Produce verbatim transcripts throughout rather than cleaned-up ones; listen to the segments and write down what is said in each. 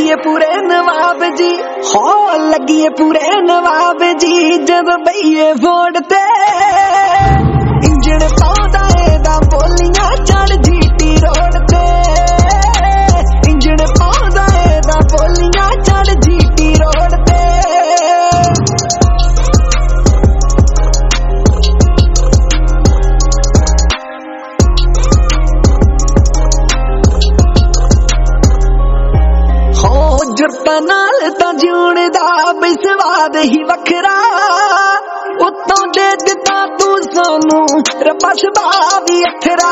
लगिए पूरे नवाब जी, हो लगिए पूरे नवाब जी, जब बईए फोड़ते इंजन पाउंदा एदा बोलियां चढ़ जीटी रोड ते, इंजन पाउंदा एदा बोलियां चढ़ जीटी रोड ते। जुरता नाल तां जीण दा बई स्वाद ही वखरा, उत्तों दे दिता तू सानू रब्बा सुभाव ही अखरा।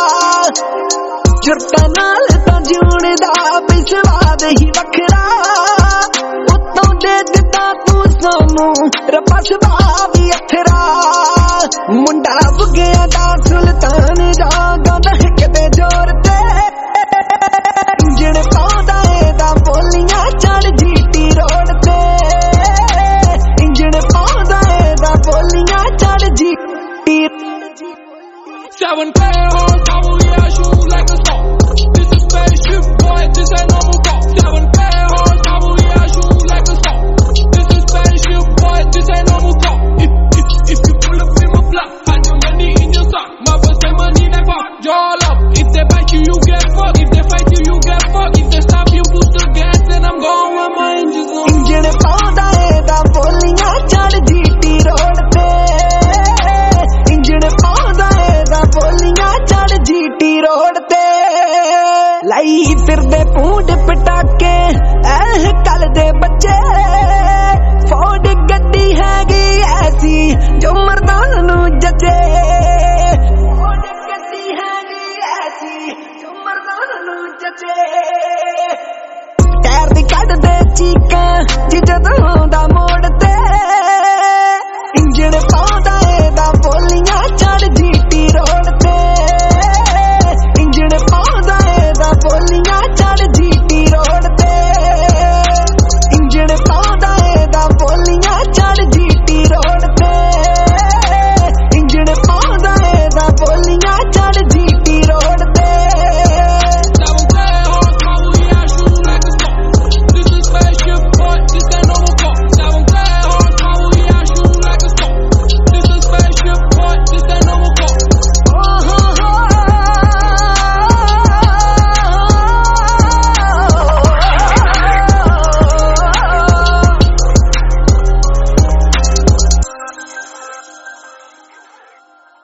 जुरता नाल तां जीण दा बई स्वाद ही वखरा, उत्तों दे दिता तू सानू रब्बा सुभाव ही अखरा। मुंडा बुगिया दा सुल्तान जा गांदा हिक दे जोर ते, इंजन पाउंदा एदा बोलियां चढ़ जीटी रोड ते, इंजन पाउंदा एदा बोलियां चढ़ GT. Seven K hard, power, yeah, shoot like a star. This is spaceship, boy, this ain't normal car. Seven K hard, power, yeah, shoot like a star. This is spaceship, boy, this ain't normal car. If if if you pull up in my block, hide your money in your sock. My boss say money like fuck, jaw up. If they bite you, you get fucked. If they fight you, you get fucked. If they stop you, push the gas, then I'm going where my engines on. Engine पाउंदा एदा बोलियां चढ़ GT road ते, engine पाउंदा एदा बोलियां चढ़ GT road ते। लाई फिरदे पूंड पटाके ऐह कल दे बच्चे, फोर्ड गड्डी हैगी ऐसी जो मर्दां नू जचे, फोर्ड गड्डी हैगी ऐसी जो मर्दां नू जचे। टैर दी कढदे चीकां जी जदों आउंदा मोड़ ते, इंजन पाउंदा